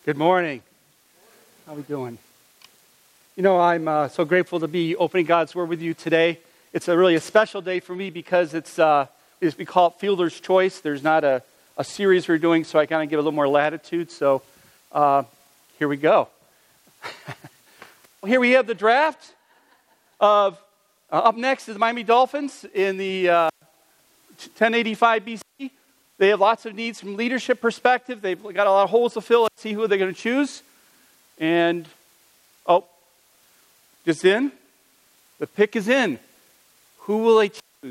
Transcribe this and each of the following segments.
Good morning. How are we doing? You know, I'm so grateful to be opening God's Word with you today. It's really a special day for me because we call it Fielder's Choice. There's not a series we're doing, so I kind of give a little more latitude. So here we go. Here we have the draft of, up next is the Miami Dolphins in the 1085 BC. They have lots of needs from leadership perspective. They've got a lot of holes to fill. Let's see who they're going to choose. And, just in. The pick is in. Who will they choose?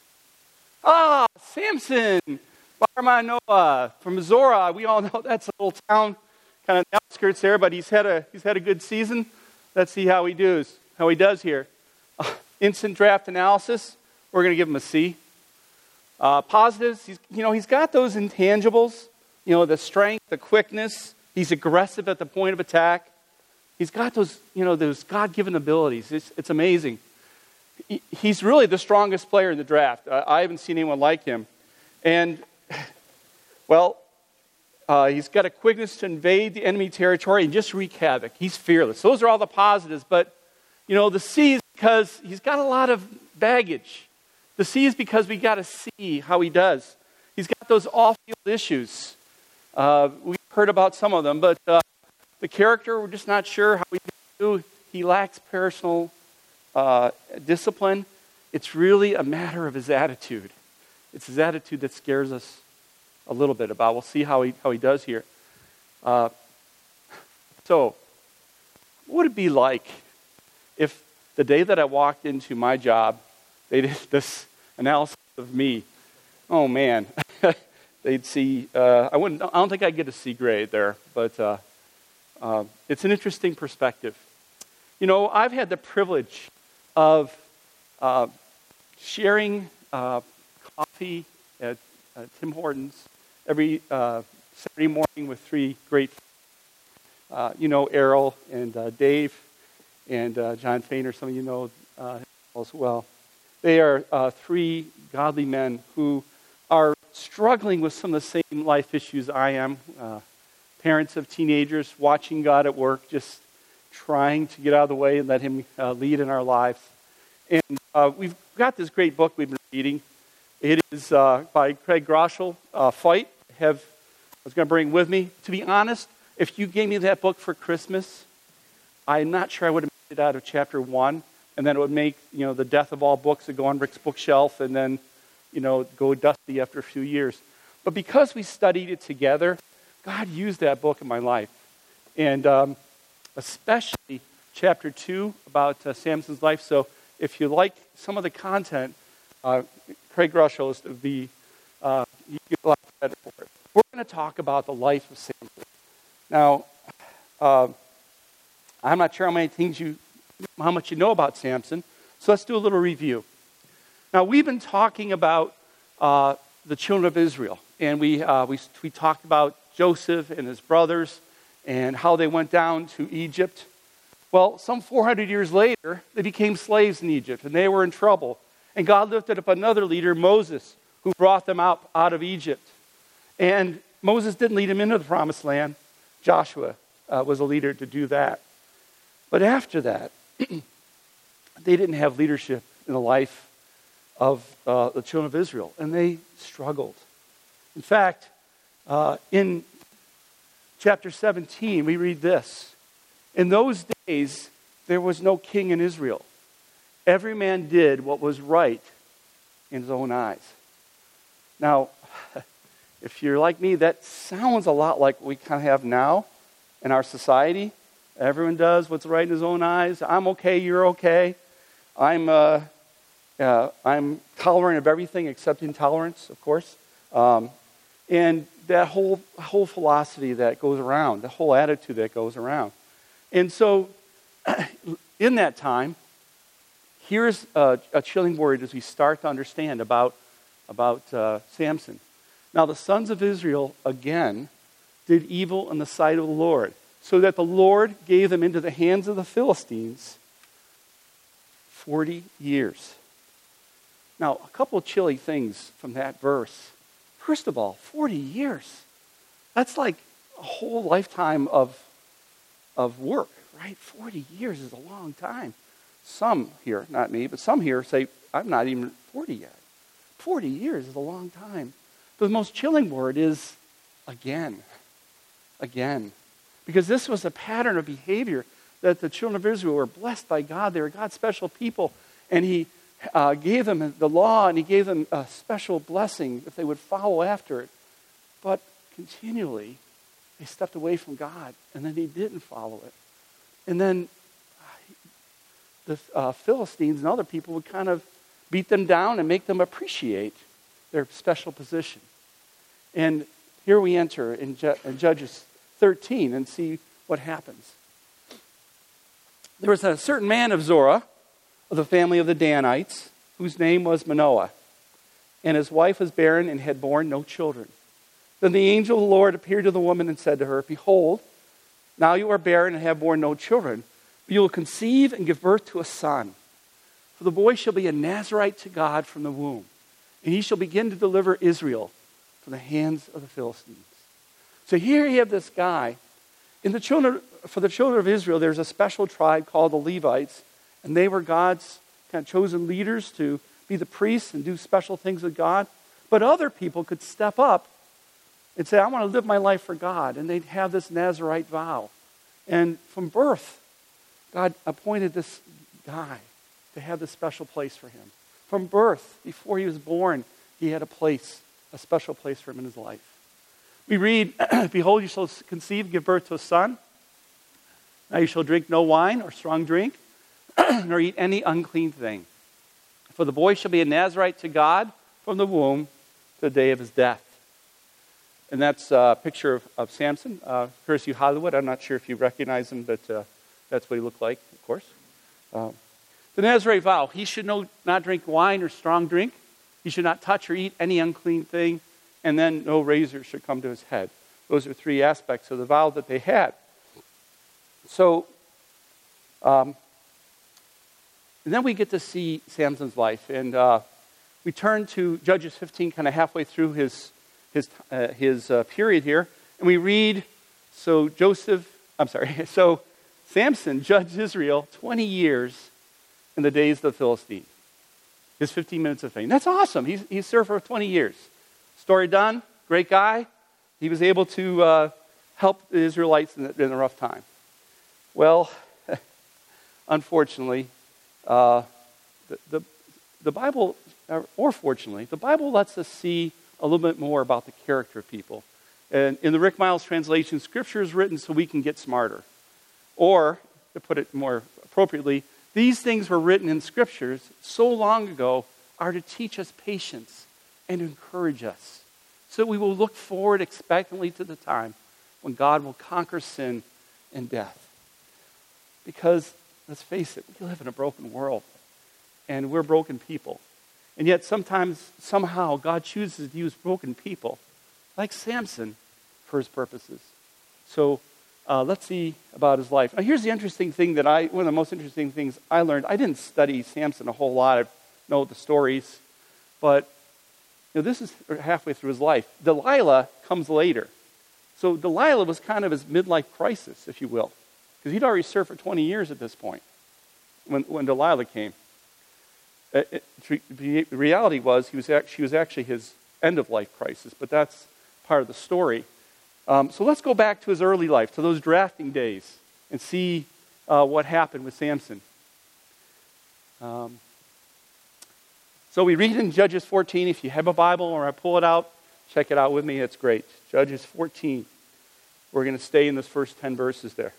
Samson Bar-Manoah from Zorah. We all know that's a little town kind of the outskirts there, but he's had a good season. Let's see how he does here. Instant draft analysis. We're going to give him a C. Positives, he's got those intangibles, the strength, the quickness. He's aggressive at the point of attack. He's got those God-given abilities. It's amazing. He's really the strongest player in the draft. I haven't seen anyone like him. And, he's got a quickness to invade the enemy territory and just wreak havoc. He's fearless. Those are all the positives. But, the C is because he's got a lot of baggage. The C is because we got to see how he does. He's got those off-field issues. We've heard about some of them, but the character, we're just not sure how he's going to do. He lacks personal discipline. It's really a matter of his attitude. It's his attitude that scares us a little bit about. We'll see how he does here. So, what would it be like if the day that I walked into my job, they did this analysis of me? Oh man, they'd see. I don't think I'd get a C grade there, but it's an interesting perspective. I've had the privilege of sharing coffee at Tim Hortons every Saturday morning with three great, Errol and Dave and John Fainer. Some of you know as well. They are three godly men who are struggling with some of the same life issues I am. Parents of teenagers, watching God at work, just trying to get out of the way and let Him lead in our lives. And we've got this great book we've been reading. It is by Craig Groeschel, Fight. I was going to bring with me. To be honest, if you gave me that book for Christmas, I'm not sure I would have made it out of chapter 1. And then it would make, the death of all books that go on Rick's bookshelf and then, go dusty after a few years. But because we studied it together, God used that book in my life. And especially chapter 2 about Samson's life. So if you like some of the content, Craig Groeschel is to be, you get a lot of credit for it. We're going to talk about the life of Samson. Now, I'm not sure how much you know about Samson, so let's do a little review. Now, we've been talking about the children of Israel, and we talked about Joseph and his brothers and how they went down to Egypt. Well, some 400 years later, they became slaves in Egypt, and they were in trouble. And God lifted up another leader, Moses, who brought them out of Egypt. And Moses didn't lead them into the promised land. Joshua was a leader to do that. But after that, they didn't have leadership in the life of the children of Israel, and they struggled. In fact, in chapter 17, we read this. In those days, there was no king in Israel. Every man did what was right in his own eyes. Now, if you're like me, that sounds a lot like what we kind of have now in our society. Everyone does what's right in his own eyes. I'm okay, you're okay. I'm tolerant of everything except intolerance, of course. And that whole philosophy that goes around, the whole attitude that goes around. And so, in that time, here's a chilling word as we start to understand about Samson. Now, the sons of Israel, again, did evil in the sight of the Lord, so that the Lord gave them into the hands of the Philistines 40 years. Now, a couple of chilly things from that verse. First of all, 40 years. That's like a whole lifetime of work, right? 40 years is a long time. Some here, not me, but some here say, I'm not even 40 yet. 40 years is a long time. But the most chilling word is again. Again. Because this was a pattern of behavior that the children of Israel were blessed by God. They were God's special people. And he gave them the law, and he gave them a special blessing if they would follow after it. But continually, they stepped away from God, and then he didn't follow it. And then the Philistines and other people would kind of beat them down and make them appreciate their special position. And here we enter in Judges 13 and see what happens. There was a certain man of Zorah, of the family of the Danites, whose name was Manoah. And his wife was barren and had borne no children. Then the angel of the Lord appeared to the woman and said to her, Behold, now you are barren and have borne no children, but you will conceive and give birth to a son. For the boy shall be a Nazarite to God from the womb, and he shall begin to deliver Israel from the hands of the Philistines. So here you have this guy. For the children of Israel, there's a special tribe called the Levites, and they were God's kind of chosen leaders to be the priests and do special things with God. But other people could step up and say, I want to live my life for God. And they'd have this Nazarite vow. And from birth, God appointed this guy to have this special place for him. From birth, before he was born, he had a special place for him in his life. We read, Behold, you shall conceive, give birth to a son. Now you shall drink no wine or strong drink, nor eat any unclean thing. For the boy shall be a Nazarite to God from the womb to the day of his death. And that's a picture of Samson, Curtis U. Hollywood. I'm not sure if you recognize him, but that's what he looked like, of course. The Nazarite vow, he should not drink wine or strong drink. He should not touch or eat any unclean thing. And then no razor should come to his head. Those are three aspects of the vow that they had. So, and then we get to see Samson's life. And we turn to Judges 15, kind of halfway through his period here. And we read, so Samson judged Israel 20 years in the days of the Philistine. His 15 minutes of fame. That's awesome. He served for 20 years. Story done. Great guy. He was able to help the Israelites in a rough time. Well, unfortunately, the Bible, or fortunately, the Bible lets us see a little bit more about the character of people. And in the Rick Miles translation, Scripture is written so we can get smarter. Or, to put it more appropriately, these things were written in Scriptures so long ago are to teach us patience and encourage us, so that we will look forward expectantly to the time when God will conquer sin and death. Because, let's face it, we live in a broken world, and we're broken people. And yet sometimes, somehow, God chooses to use broken people, like Samson, for his purposes. So, let's see about his life. Now, here's the interesting thing one of the most interesting things I learned. I didn't study Samson a whole lot. I know the stories, but this is halfway through his life. Delilah comes later. So Delilah was kind of his midlife crisis, if you will, because he'd already served for 20 years at this point when Delilah came. The reality was she was actually his end-of-life crisis, but that's part of the story. So let's go back to his early life, to those drafting days, and see what happened with Samson. So we read in Judges 14. If you have a Bible or I pull it out, check it out with me. It's great. Judges 14. We're going to stay in those first 10 verses there.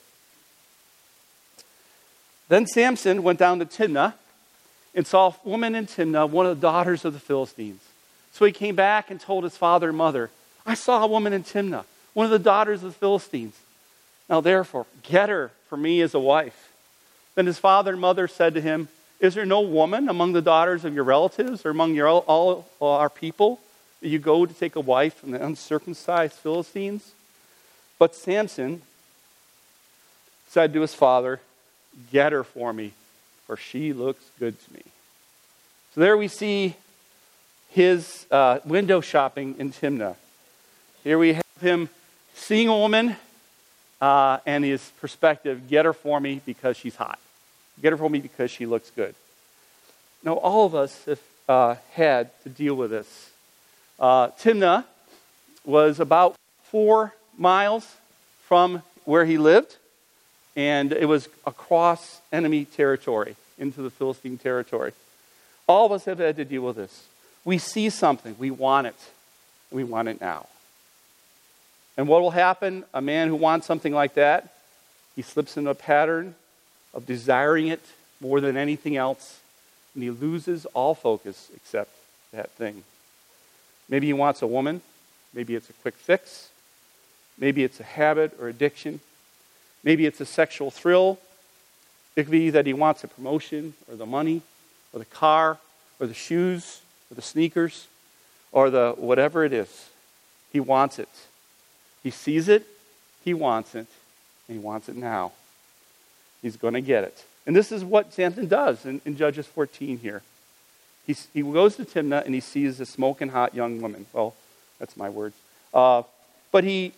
Then Samson went down to Timnah and saw a woman in Timnah, one of the daughters of the Philistines. So he came back and told his father and mother, I saw a woman in Timnah, one of the daughters of the Philistines. Now therefore, get her for me as a wife. Then his father and mother said to him, Is there no woman among the daughters of your relatives or among all our people that you go to take a wife from the uncircumcised Philistines? But Samson said to his father, Get her for me, for she looks good to me. So there we see his window shopping in Timnah. Here we have him seeing a woman and his perspective, get her for me because she's hot. Get her for me because she looks good. Now, all of us have had to deal with this. Timnah was about 4 miles from where he lived, and it was across enemy territory into the Philistine territory. All of us have had to deal with this. We see something, we want it, and we want it now. And what will happen? A man who wants something like that, he slips into a pattern of desiring it more than anything else, and he loses all focus except that thing. Maybe he wants a woman. Maybe it's a quick fix. Maybe it's a habit or addiction. Maybe it's a sexual thrill. It could be that he wants a promotion or the money or the car or the shoes or the sneakers or the whatever it is. He wants it. He sees it. He wants it. And he wants it now. He's going to get it. And this is what Samson does in Judges 14 here. He goes to Timnah and he sees a smoking hot young woman. Well, that's my words. But he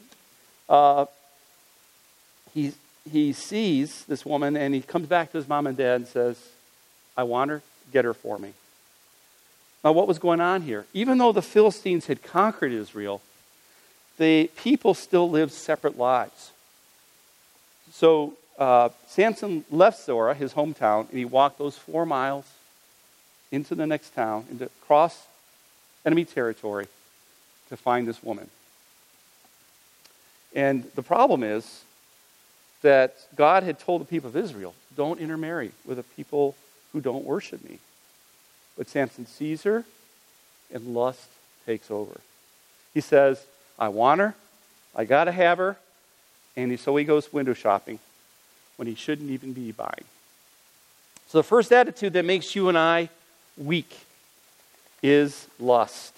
sees this woman and he comes back to his mom and dad and says, I want her, get her for me. Now what was going on here? Even though the Philistines had conquered Israel, the people still lived separate lives. So Samson left Zorah, his hometown, and he walked those 4 miles into the next town, into across enemy territory to find this woman. And the problem is that God had told the people of Israel, don't intermarry with a people who don't worship me. But Samson sees her, and lust takes over. He says, I want her, I got to have her, and so he goes window shopping when he shouldn't even be buying. So the first attitude that makes you and I weak is lust.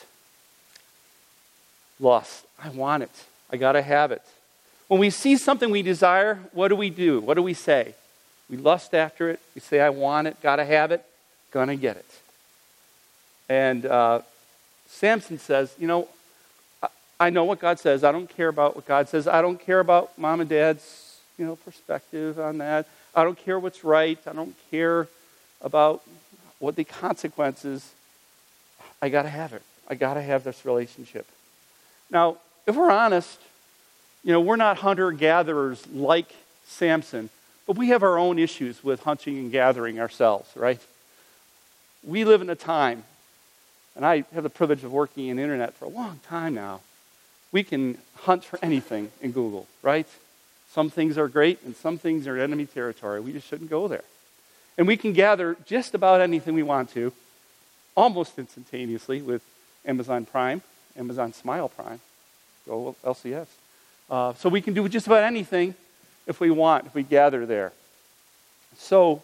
Lust. I want it. I got to have it. When we see something we desire, what do we do? What do we say? We lust after it. We say, I want it, got to have it, gonna get it. And Samson says, I know what God says. I don't care about what God says. I don't care about mom and dad's, perspective on that. I don't care what's right. I don't care about what the consequences. I got to have it. I got to have this relationship. Now, if we're honest, we're not hunter-gatherers like Samson, but we have our own issues with hunting and gathering ourselves, right? We live in a time, and I have the privilege of working in the internet for a long time now. We can hunt for anything in Google, right? Some things are great, and some things are enemy territory. We just shouldn't go there. And we can gather just about anything we want to, almost instantaneously with Amazon Prime, Amazon Smile Prime, go LCS. So we can do just about anything if we want, if we gather there. So,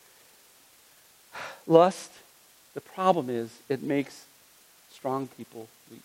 lust, the problem is it makes strong people weak.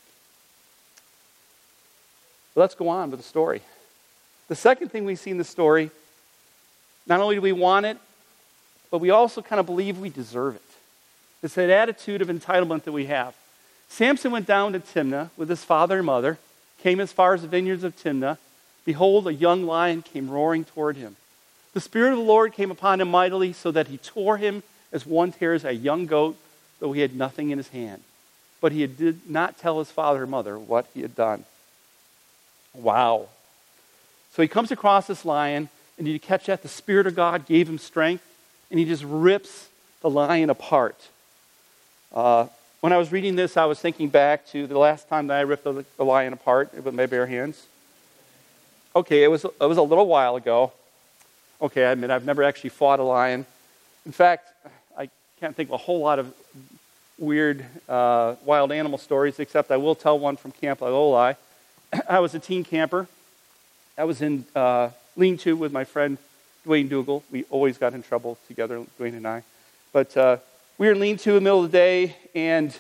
But let's go on with the story. The second thing we see in the story, not only do we want it, but we also kind of believe we deserve it. It's that attitude of entitlement that we have. Samson went down to Timnah with his father and mother, came as far as the vineyards of Timnah. Behold, a young lion came roaring toward him. The Spirit of the Lord came upon him mightily, so that he tore him as one tears a young goat, though he had nothing in his hand. But he did not tell his father and mother what he had done. Wow. So he comes across this lion, and you catch that? The Spirit of God gave him strength, and he just rips the lion apart. When I was reading this, I was thinking back to the last time that I ripped the lion apart with my bare hands. Okay, it was a little while ago. Okay, I admit I've never actually fought a lion. In fact, I can't think of a whole lot of weird wild animal stories, except I will tell one from Camp Lolai. I was a teen camper. I was in lean-to with my friend Dwayne Dougal. We always got in trouble together, Dwayne and I. But we were in lean-to in the middle of the day, and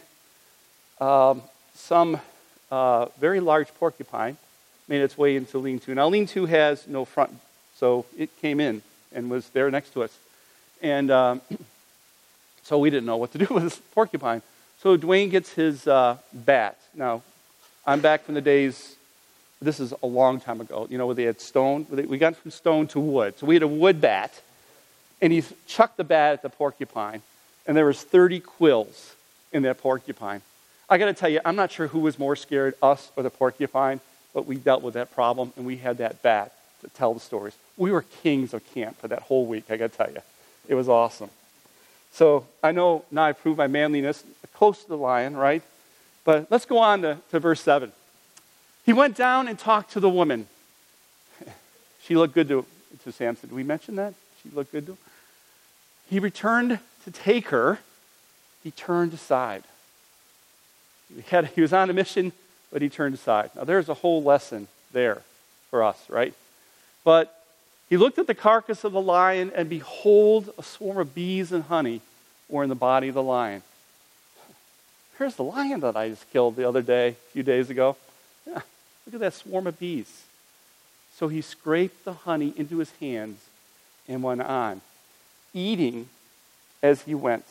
some very large porcupine made its way into lean-to. Now, lean-to has no front, so it came in and was there next to us. And so we didn't know what to do with this porcupine. So Dwayne gets his bat. Now, I'm back from the days This is a long time ago, where they had stone. We got from stone to wood. So we had a wood bat, and he chucked the bat at the porcupine, and there was 30 quills in that porcupine. I got to tell you, I'm not sure who was more scared, us or the porcupine, but we dealt with that problem, and we had that bat to tell the stories. We were kings of camp for that whole week, I got to tell you. It was awesome. So I know now I proved my manliness, close to the lion, right? But let's go on to verse 7. He went down and talked to the woman. She looked good to Samson. Did we mention that? She looked good to him. He returned to take her. He turned aside. He was on a mission, but he turned aside. Now there's a whole lesson there for us, right? But he looked at the carcass of the lion, and behold, a swarm of bees and honey were in the body of the lion. Here's the lion that I just killed the other day, a few days ago. Yeah, look at that swarm of bees. So he scraped the honey into his hands and went on, eating as he went.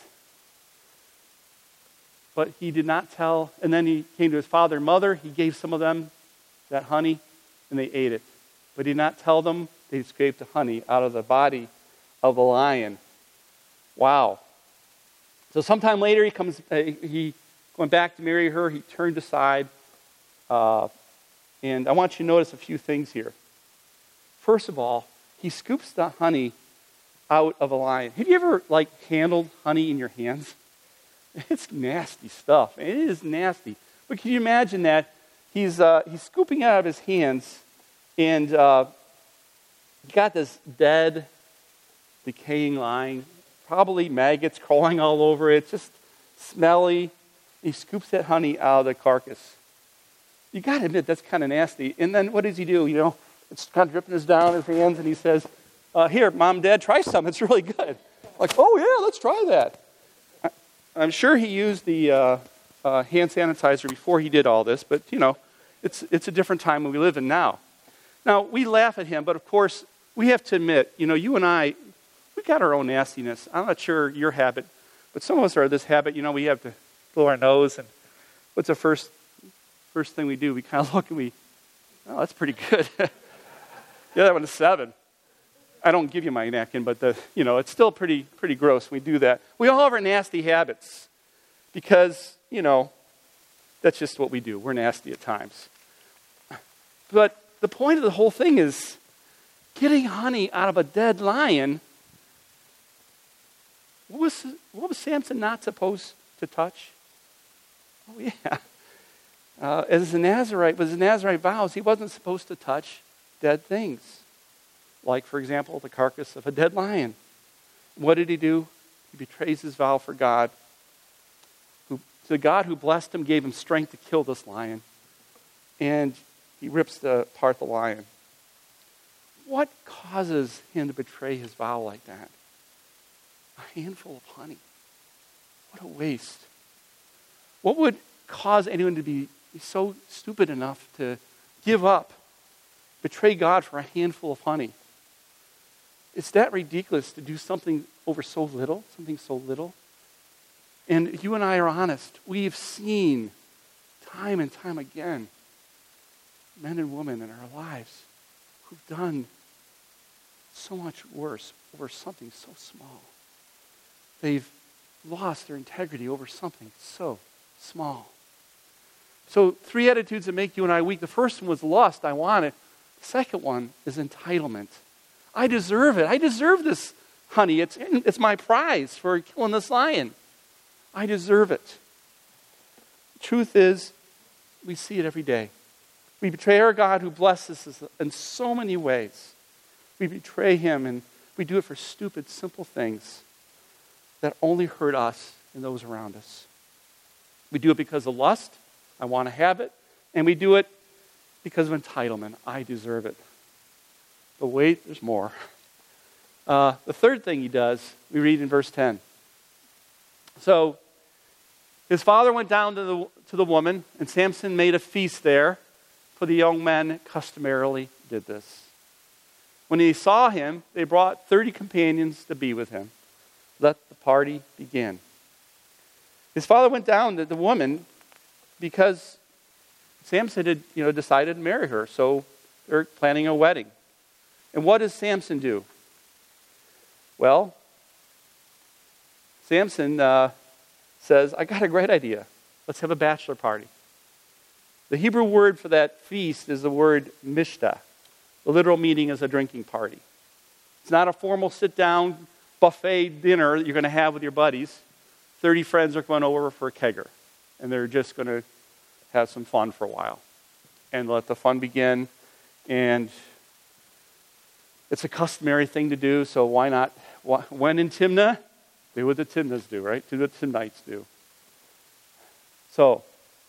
But he did not tell, and then he came to his father and mother. He gave some of them that honey, and they ate it. But he did not tell them they scraped the honey out of the body of the lion. Wow. So sometime later, he went back to marry her. He turned aside. And I want you to notice a few things here. First of all, he scoops the honey out of a lion. Have you ever, handled honey in your hands? It's nasty stuff. It is nasty. But can you imagine that? He's scooping it out of his hands, and he got this dead, decaying lion, probably maggots crawling all over it, just smelly. He scoops that honey out of the carcass. You got to admit, that's kind of nasty. And then what does he do? It's kind of dripping down his hands, and he says, here, Mom, Dad, try some. It's really good. Oh, yeah, let's try that. I'm sure he used the hand sanitizer before he did all this, but, it's a different time than we live in now. Now, we laugh at him, but of course, we have to admit, you and I, we got our own nastiness. I'm not sure your habit, but some of us are this habit, we have to blow our nose, and what's the first thing we do? We kind of look and oh, that's pretty good. Yeah, that one is 7. I don't give you my napkin, but it's still pretty gross when we do that. We all have our nasty habits because, that's just what we do. We're nasty at times. But the point of the whole thing is getting honey out of a dead lion. What was Samson not supposed to touch? Oh, yeah. As a Nazarite, with his Nazarite vows, he wasn't supposed to touch dead things. Like, for example, the carcass of a dead lion. What did he do? He betrays his vow for God. The God who blessed him gave him strength to kill this lion. And he rips apart the lion. What causes him to betray his vow like that? A handful of honey. What a waste. What would cause anyone to be so stupid enough to give up, betray God for a handful of honey? It's that ridiculous to do something over so little, And you and I are honest. We've seen time and time again men and women in our lives who've done so much worse over something so small. They've lost their integrity over something so small. So 3 attitudes that make you and I weak. The first one was lust. I want it. The second one is entitlement. I deserve it. I deserve this honey. It's my prize for killing this lion. I deserve it. The truth is, we see it every day. We betray our God who blesses us in so many ways. We betray him, and we do it for stupid, simple things that only hurt us and those around us. We do it because of lust. I want to have it. And we do it because of entitlement. I deserve it. But wait, there's more. The third thing he does, we read in verse 10. So, his father went down to the woman, and Samson made a feast there, for the young men customarily did this. When they saw him, they brought 30 companions to be with him. Let the party begin. His father went down to the woman because Samson had, decided to marry her, so they're planning a wedding. And what does Samson do? Well, Samson says, I got a great idea. Let's have a bachelor party. The Hebrew word for that feast is the word mishta. The literal meaning is a drinking party. It's not a formal sit-down buffet dinner that you're going to have with your buddies. 30 friends are going over for a kegger, and they're just going to have some fun for a while and let the fun begin. And it's a customary thing to do, so why not? When in Timnah, do what the Timnahs do, right? Do what the Timnites do. So,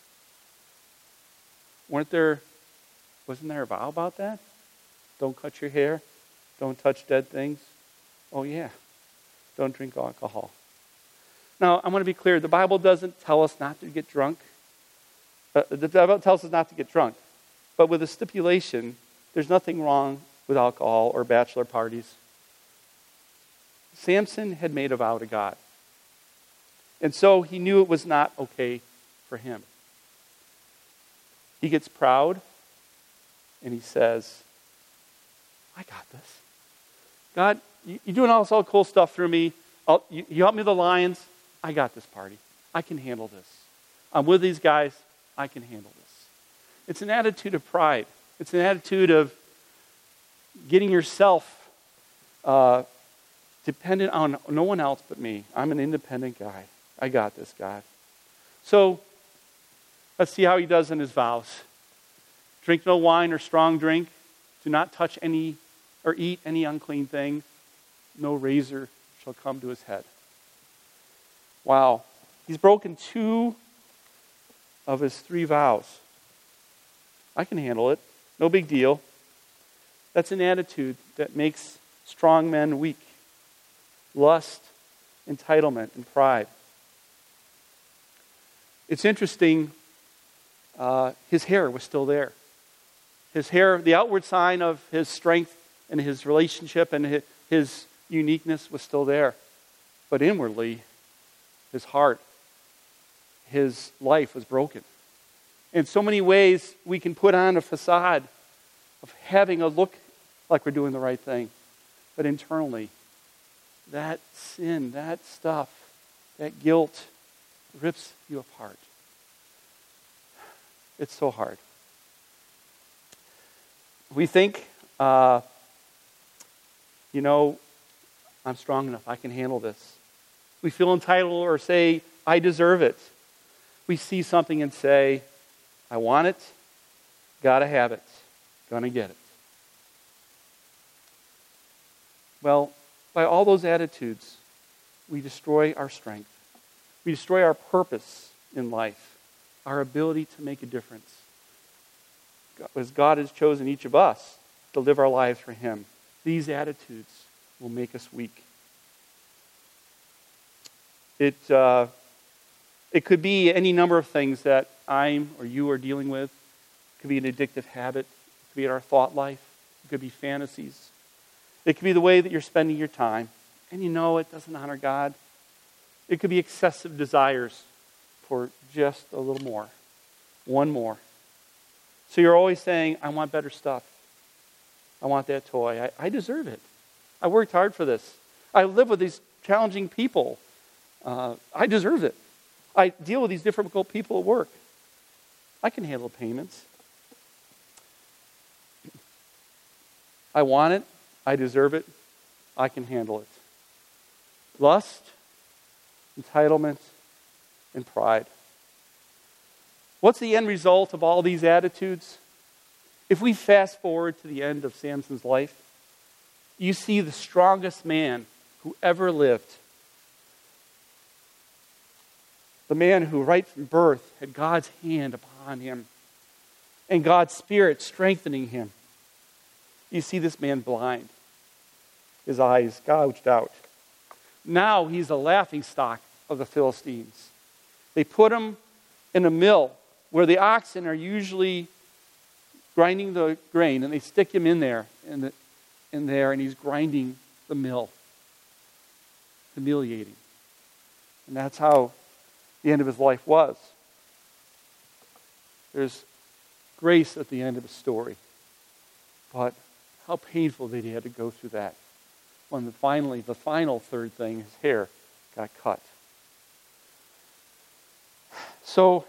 wasn't there a vow about that? Don't cut your hair. Don't touch dead things. Oh, yeah. Don't drink alcohol. Now, I want to be clear. The Bible doesn't tell us not to get drunk. The Bible tells us not to get drunk. But with a stipulation, there's nothing wrong with alcohol or bachelor parties. Samson had made a vow to God. And so he knew it was not okay for him. He gets proud and he says, I got this. God, you're doing all this cool stuff through me. You help me with the lions. I got this party. I can handle this. I'm with these guys. I can handle this. It's an attitude of pride. It's an attitude of getting yourself dependent on no one else but me. I'm an independent guy. I got this, God. So, let's see how he does in his vows. Drink no wine or strong drink. Do not touch any or eat any unclean thing. No razor shall come to his head. Wow. He's broken 2 of his 3 vows. I can handle it. No big deal. That's an attitude that makes strong men weak. Lust, entitlement, and pride. It's interesting, his hair was still there. His hair, the outward sign of his strength and his relationship and his uniqueness was still there. But inwardly, his heart, his life was broken. In so many ways, we can put on a facade of having a look like we're doing the right thing. But internally, that sin, that stuff, that guilt rips you apart. It's so hard. We think, I'm strong enough. I can handle this. We feel entitled or say, I deserve it. We see something and say, I want it, gotta have it, gonna get it. Well, by all those attitudes, we destroy our strength. We destroy our purpose in life, our ability to make a difference. As God has chosen each of us to live our lives for Him, these attitudes will make us weak. It could be any number of things that I'm or you are dealing with. It could be an addictive habit. It could be in our thought life. It could be fantasies. It could be the way that you're spending your time, and it doesn't honor God. It could be excessive desires for just a little more, one more. So you're always saying, I want better stuff. I want that toy. I deserve it. I worked hard for this. I live with these challenging people. I deserve it. I deal with these difficult people at work. I can handle payments. I want it. I deserve it. I can handle it. Lust, entitlement, and pride. What's the end result of all these attitudes? If we fast forward to the end of Samson's life, you see the strongest man who ever lived. The man who right from birth had God's hand upon him and God's Spirit strengthening him. You see this man blind, his eyes gouged out. Now he's a laughingstock of the Philistines. They put him in a mill where the oxen are usually grinding the grain, and they stick him in there, and he's grinding the mill. Humiliating. And that's how the end of his life was. There's grace at the end of the story. But how painful that he had to go through that when finally, the final third thing, his hair got cut. So,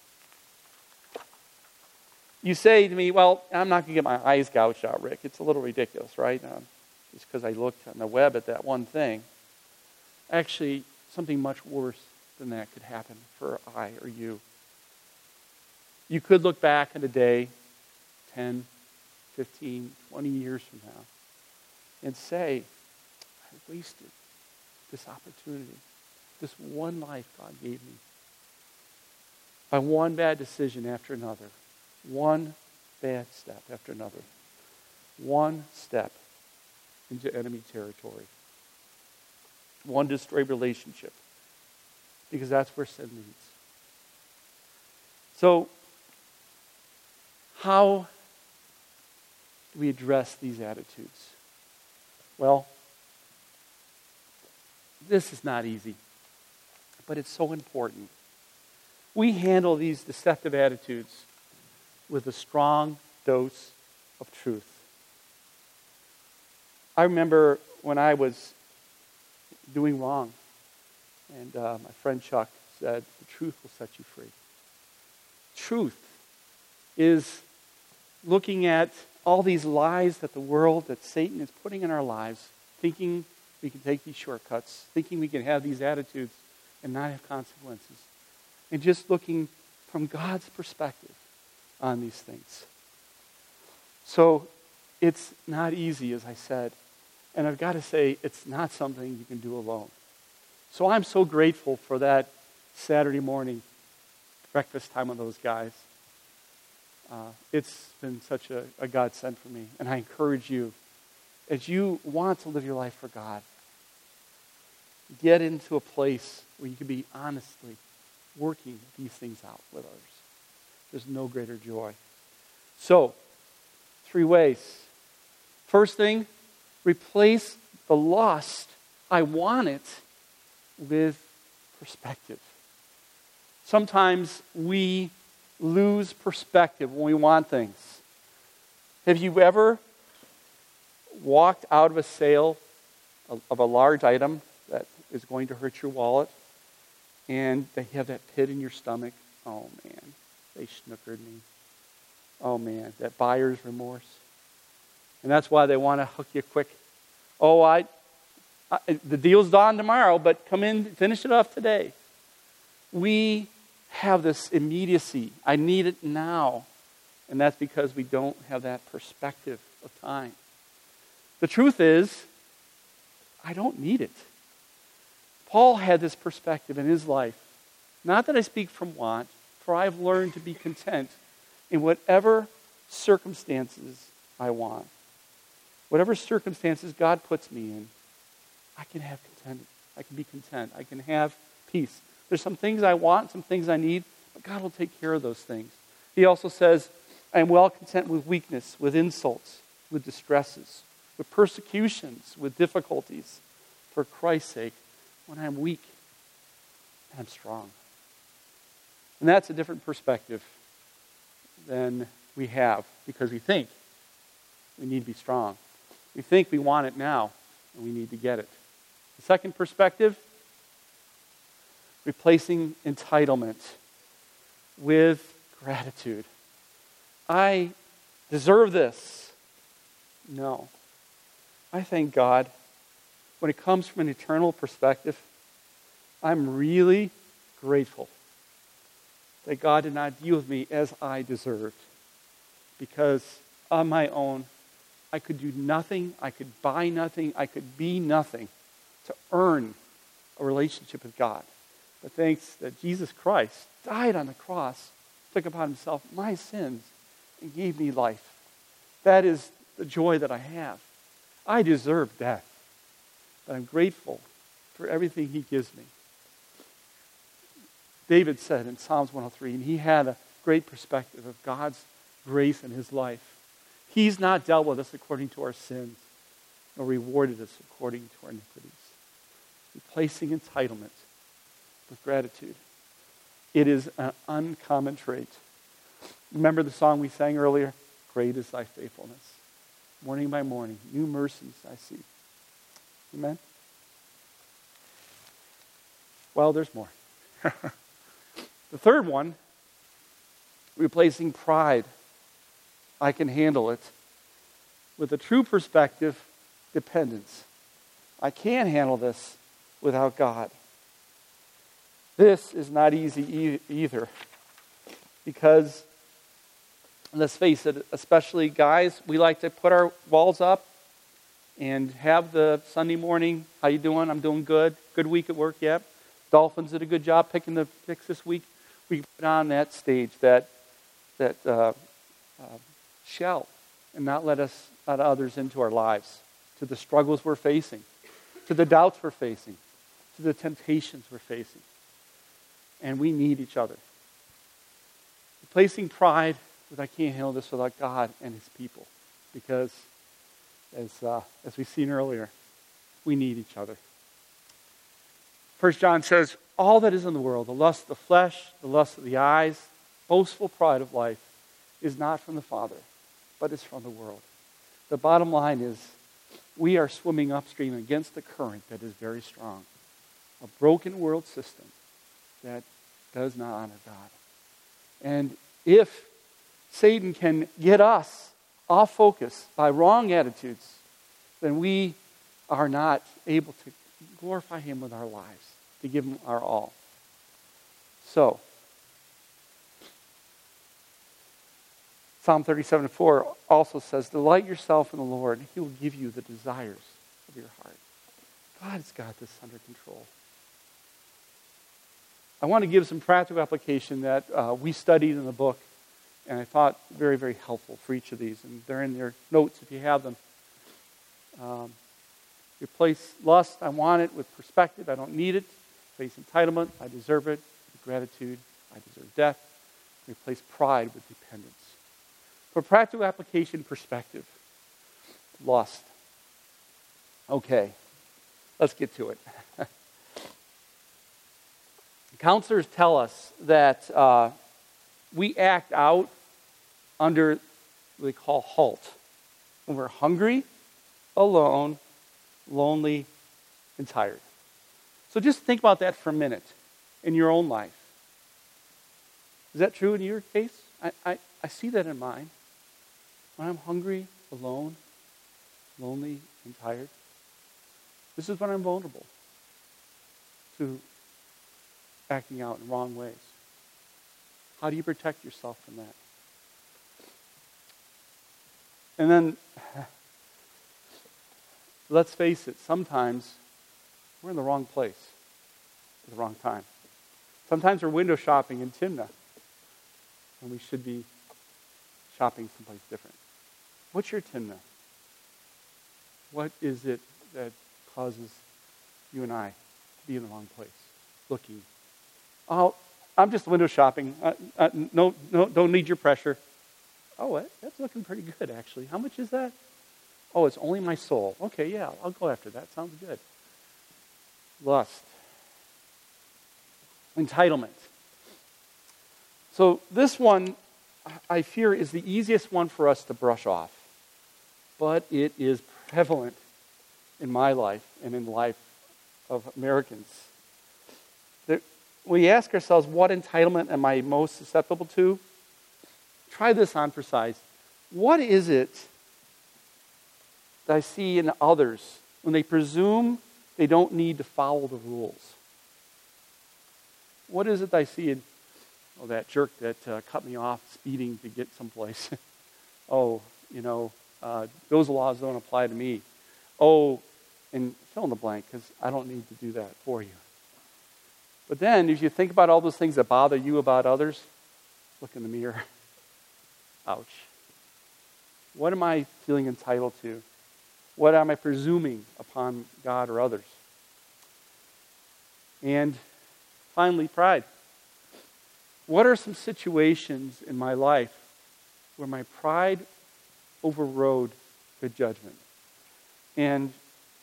you say to me, well, I'm not going to get my eyes gouged out, Rick. It's a little ridiculous, right? Just because I looked on the web at that one thing. Actually, something much worse than that could happen for I or you. You could look back in a day, 10, 15, 20 years from now, and say, I wasted this opportunity, this one life God gave me, by one bad decision after another, one bad step after another, one step into enemy territory, one destroyed relationship, because that's where sin leads. So, how do we address these attitudes? Well, this is not easy, but it's so important. We handle these deceptive attitudes with a strong dose of truth. I remember when I was doing wrong, and my friend Chuck said, the truth will set you free. Truth is looking at all these lies that the world, that Satan is putting in our lives, thinking we can take these shortcuts, thinking we can have these attitudes and not have consequences. And just looking from God's perspective on these things. So it's not easy, as I said. And I've got to say, it's not something you can do alone. So I'm so grateful for that Saturday morning breakfast time with those guys. It's been such a godsend for me. And I encourage you, as you want to live your life for God, get into a place where you can be honestly working these things out with others. There's no greater joy. So, 3 ways. First thing, replace the lust, I want it, with perspective. Sometimes we lose perspective when we want things. Have you ever walked out of a sale of a large item that is going to hurt your wallet, and they have that pit in your stomach? Oh man, they snookered me. Oh man, that buyer's remorse. And that's why they want to hook you quick. Oh, the deal's on tomorrow, but come in, finish it off today. We have this immediacy. I need it now. And that's because we don't have that perspective of time. The truth is, I don't need it. Paul had this perspective in his life. Not that I speak from want, for I have learned to be content in whatever circumstances I want. Whatever circumstances God puts me in, I can have content. I can be content. I can have peace. There's some things I want, some things I need, but God will take care of those things. He also says, I am well content with weakness, with insults, with distresses, with persecutions, with difficulties, for Christ's sake. When I'm weak, I'm strong. And that's a different perspective than we have, because we think we need to be strong. We think we want it now, and we need to get it. The second perspective, replacing entitlement with gratitude. I deserve this. No. I thank God. When it comes from an eternal perspective, I'm really grateful that God did not deal with me as I deserved. Because on my own, I could do nothing, I could buy nothing, I could be nothing to earn a relationship with God. But thanks that Jesus Christ died on the cross, took upon himself my sins, and gave me life. That is the joy that I have. I deserve death, but I'm grateful for everything he gives me. David said in Psalms 103, and he had a great perspective of God's grace in his life. He's not dealt with us according to our sins, nor rewarded us according to our iniquities. Replacing entitlement with gratitude. It is an uncommon trait. Remember the song we sang earlier? Great is thy faithfulness. Morning by morning, new mercies I see. Amen? Well, there's more. The third one, replacing pride. I can handle it. With a true perspective, dependence. I can't handle this without God. This is not easy either. Because, let's face it, especially guys, we like to put our walls up and have the Sunday morning, how you doing? I'm doing good. Good week at work, yep. Dolphins did a good job picking the picks this week. We put on that stage, that shell, and not let others into our lives, to the struggles we're facing, to the doubts we're facing, to the temptations we're facing. And we need each other. Replacing pride with I can't handle this without God and his people. Because, as we've seen earlier, we need each other. 1 John says, all that is in the world, the lust of the flesh, the lust of the eyes, boastful pride of life, is not from the Father, but is from the world. The bottom line is, we are swimming upstream against a current that is very strong. A broken world system that does not honor God. And if Satan can get us off focus by wrong attitudes, then we are not able to glorify him with our lives, to give him our all. So, Psalm 37:4 also says, delight yourself in the Lord, and he will give you the desires of your heart. God's got this under control. I want to give some practical application that we studied in the book, and I thought very, very helpful for each of these. And they're in your notes if you have them. Replace lust, I want it, with perspective, I don't need it. Replace entitlement, I deserve it. With gratitude, I deserve death. Replace pride with dependence. For practical application, perspective. Lust. Okay, let's get to it. Counselors tell us that we act out under what they call HALT. When we're hungry, alone, lonely, and tired. So just think about that for a minute in your own life. Is that true in your case? I see that in mine. When I'm hungry, alone, lonely, and tired, this is when I'm vulnerable to acting out in wrong ways. How do you protect yourself from that? And then, let's face it, sometimes we're in the wrong place at the wrong time. Sometimes we're window shopping in Timnah when we should be shopping someplace different. What's your Timnah? What is it that causes you and I to be in the wrong place, looking? Oh, I'm just window shopping. No, don't need your pressure. Oh, that's looking pretty good, actually. How much is that? Oh, it's only my soul. Okay, yeah, I'll go after that. Sounds good. Lust. Entitlement. So this one, I fear, is the easiest one for us to brush off. But it is prevalent in my life and in the life of Americans. We ask ourselves, what entitlement am I most susceptible to? Try this on for size. What is it that I see in others when they presume they don't need to follow the rules? What is it that I see in that jerk that cut me off speeding to get someplace? Those laws don't apply to me. Oh, and fill in the blank, because I don't need to do that for you. But then, if you think about all those things that bother you about others, look in the mirror. Ouch. What am I feeling entitled to? What am I presuming upon God or others? And finally, pride. What are some situations in my life where my pride overrode good judgment? And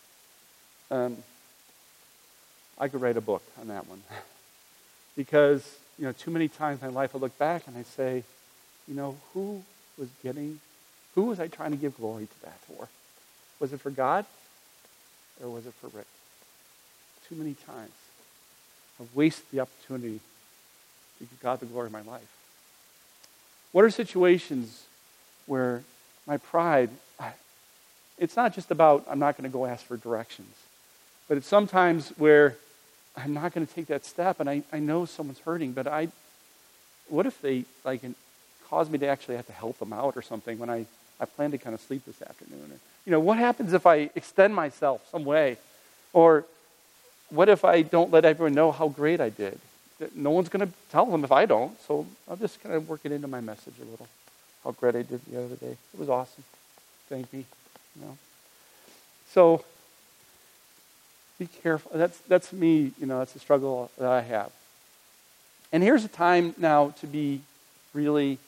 I could write a book on that one. Because, too many times in my life I look back and I say, who was I trying to give glory to that for? Was it for God or was it for Rick? Too many times I've wasted the opportunity to give God the glory of my life. What are situations where my pride, it's not just about I'm not going to go ask for directions, but it's sometimes where I'm not going to take that step and I know someone's hurting, but what if they cause me to actually have to help them out or something when I plan to kind of sleep this afternoon? Or, what happens if I extend myself some way? Or what if I don't let everyone know how great I did? No one's going to tell them if I don't, so I'll just kind of work it into my message a little. How great I did the other day. It was awesome. Thank me. So be careful. That's me, that's a struggle that I have. And here's a time now to be really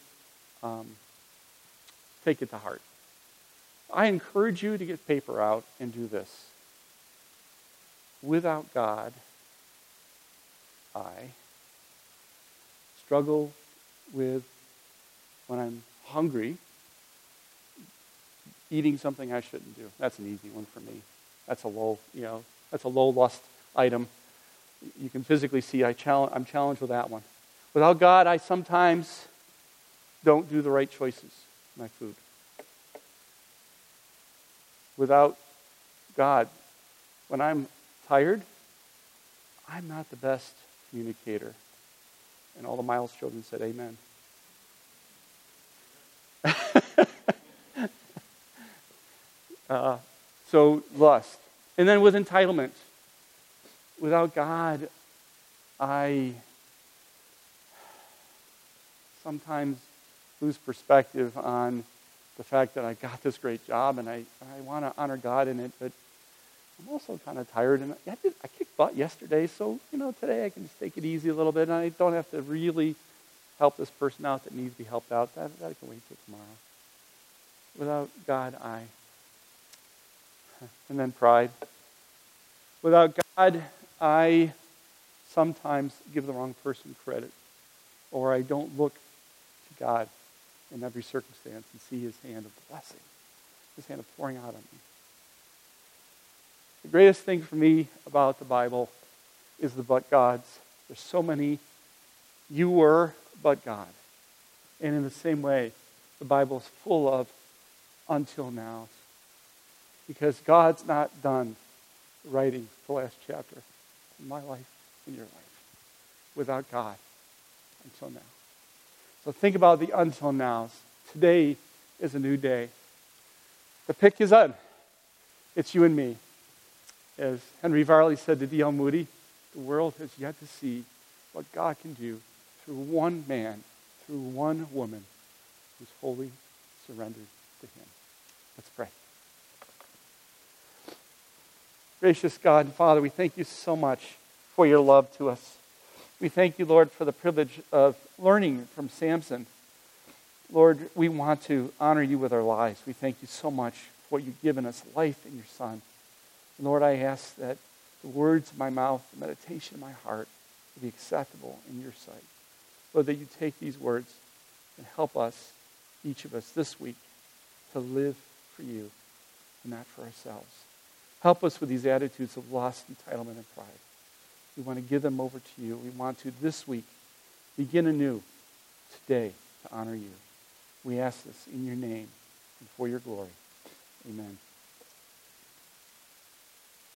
take it to heart. I encourage you to get paper out and do this. Without God, I struggle with when I'm hungry, eating something I shouldn't do. That's an easy one for me. That's a low lust item. You can physically see I'm challenged with that one. Without God, I sometimes don't do the right choices in my food. Without God, when I'm tired, I'm not the best communicator. And all the Miles children said amen. So lust. And then with entitlement. Without God, I sometimes lose perspective on the fact that I got this great job and I want to honor God in it, but I'm also kind of tired. And I kicked butt yesterday, so today I can just take it easy a little bit, and I don't have to really help this person out that needs to be helped out. That can wait till tomorrow. Without God, and then pride. Without God, I sometimes give the wrong person credit, or I don't look to God in every circumstance and see His hand of blessing, His hand of pouring out on me. The greatest thing for me about the Bible is the but gods. There's so many you were but God. And in the same way, the Bible is full of until now. Because God's not done writing the last chapter in my life, in your life, without God until now. So think about the until nows. Today is a new day. The pick is on. It's you and me. As Henry Varley said to D.L. Moody, the world has yet to see what God can do through one man, through one woman who's wholly surrendered to Him. Let's pray. Gracious God and Father, we thank you so much for your love to us. We thank you, Lord, for the privilege of learning from Samson. Lord, we want to honor you with our lives. We thank you so much for what you've given us, life in your Son. And Lord, I ask that the words of my mouth, the meditation of my heart will be acceptable in your sight. Lord, that you take these words and help us, each of us this week, to live for you and not for ourselves. Help us with these attitudes of lust, entitlement, and pride. We want to give them over to you. We want to, this week, begin anew today to honor you. We ask this in your name and for your glory. Amen.